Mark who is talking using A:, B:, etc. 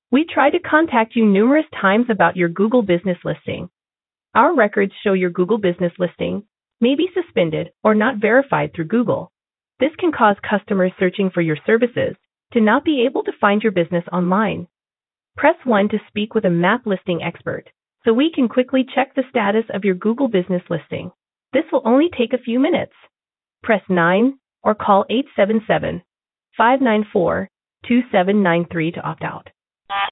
A: We tried to contact you numerous times about your Google business listing. Our records show your Google business listing may be suspended or not verified through Google. This can cause customers searching for your services to not be able to find your business online. Press 1 to speak with a map listing expert so we can quickly check the status of your Google business listing. This will only take a few minutes. Press 9 or call 877-594-2793 to opt out.